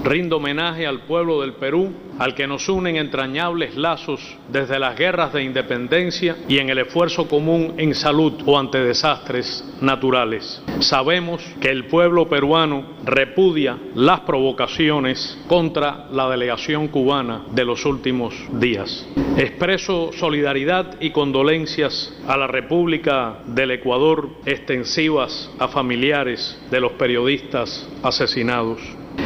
rindo homenaje al pueblo del Perú, al que nos unen entrañables lazos desde las guerras de independencia y en el esfuerzo común en salud o ante desastres naturales. Sabemos que el pueblo peruano repudia las provocaciones contra la delegación cubana de los últimos días. Expreso solidaridad y condolencias a la República del Ecuador, extensivas a familiares de los periodistas asesinados.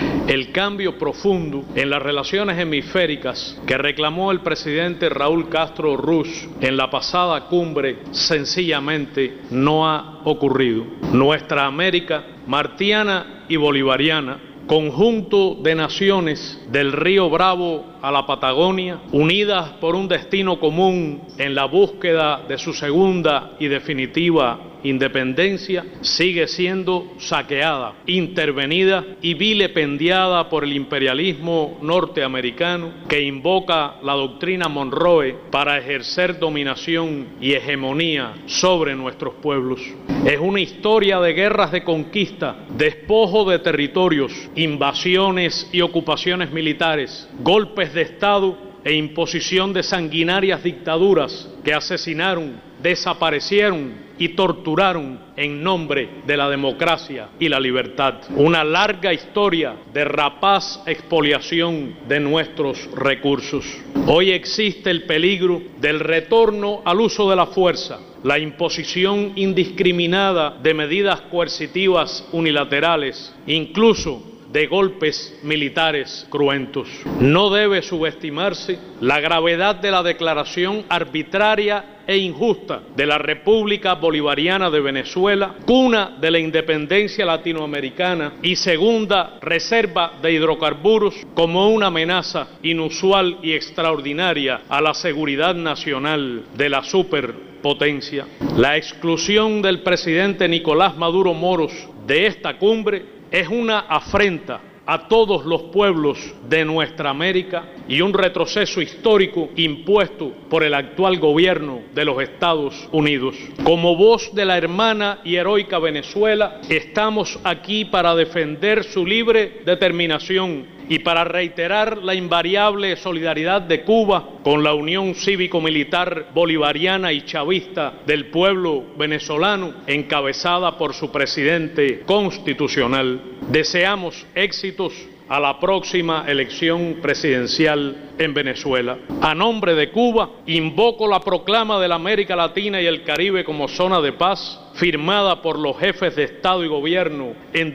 El cambio profundo en las relaciones hemisféricas que reclamó el presidente Raúl Castro Ruz en la pasada cumbre sencillamente no ha ocurrido. Nuestra América martiana y bolivariana, conjunto de naciones del Río Bravo a la Patagonia, unidas por un destino común en la búsqueda de su segunda y definitiva independencia, sigue siendo saqueada, intervenida y vilipendiada por el imperialismo norteamericano que invoca la doctrina Monroe para ejercer dominación y hegemonía sobre nuestros pueblos. Es una historia de guerras de conquista, despojo de territorios, invasiones y ocupaciones militares, golpes de Estado e imposición de sanguinarias dictaduras que asesinaron, desaparecieron y torturaron en nombre de la democracia y la libertad. Una larga historia de rapaz expoliación de nuestros recursos. Hoy existe el peligro del retorno al uso de la fuerza, la imposición indiscriminada de medidas coercitivas unilaterales, incluso de golpes militares cruentos. No debe subestimarse la gravedad de la declaración arbitraria e injusta de la República Bolivariana de Venezuela, cuna de la independencia latinoamericana y segunda reserva de hidrocarburos, como una amenaza inusual y extraordinaria a la seguridad nacional de la superpotencia. La exclusión del presidente Nicolás Maduro Moros de esta cumbre es una afrenta a todos los pueblos de nuestra América y un retroceso histórico impuesto por el actual gobierno de los Estados Unidos. Como voz de la hermana y heroica Venezuela, estamos aquí para defender su libre determinación y para reiterar la invariable solidaridad de Cuba con la Unión Cívico-Militar Bolivariana y Chavista del pueblo venezolano, encabezada por su presidente constitucional. Deseamos éxitos a la próxima elección presidencial en Venezuela. A nombre de Cuba, invoco la proclama de la América Latina y el Caribe como zona de paz, firmada por los jefes de Estado y Gobierno en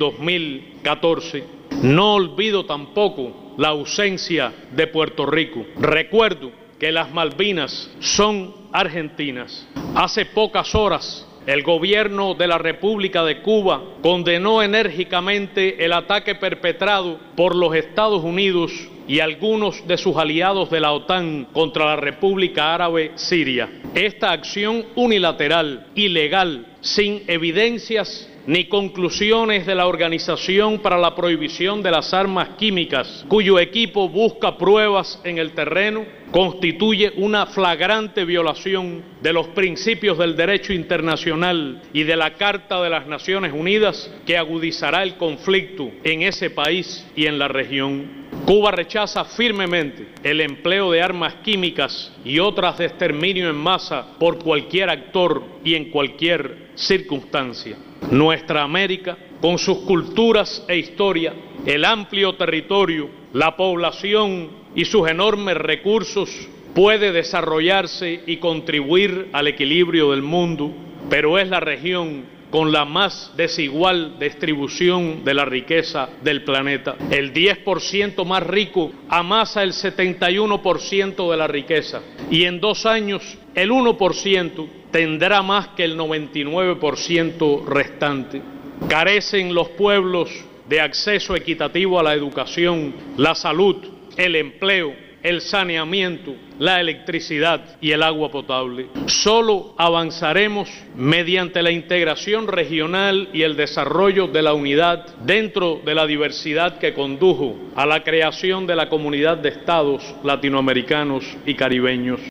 2014. No olvido tampoco la ausencia de Puerto Rico. Recuerdo que las Malvinas son argentinas. Hace pocas horas, el gobierno de la República de Cuba condenó enérgicamente el ataque perpetrado por los Estados Unidos y algunos de sus aliados de la OTAN contra la República Árabe Siria. Esta acción unilateral, ilegal, sin evidencias ni conclusiones de la Organización para la Prohibición de las Armas Químicas, cuyo equipo busca pruebas en el terreno, constituye una flagrante violación de los principios del derecho internacional y de la Carta de las Naciones Unidas, que agudizará el conflicto en ese país y en la región. Cuba rechaza firmemente el empleo de armas químicas y otras de exterminio en masa por cualquier actor y en cualquier circunstancia. Nuestra América, con sus culturas e historia, el amplio territorio, la población y sus enormes recursos, puede desarrollarse y contribuir al equilibrio del mundo, pero es la región con la más desigual distribución de la riqueza del planeta. El 10% más rico amasa el 71% de la riqueza y en 2 años el 1% tendrá más que el 99% restante. Carecen los pueblos de acceso equitativo a la educación, la salud, el empleo, el saneamiento, la electricidad y el agua potable. Solo avanzaremos mediante la integración regional y el desarrollo de la unidad dentro de la diversidad que condujo a la creación de la Comunidad de Estados Latinoamericanos y Caribeños.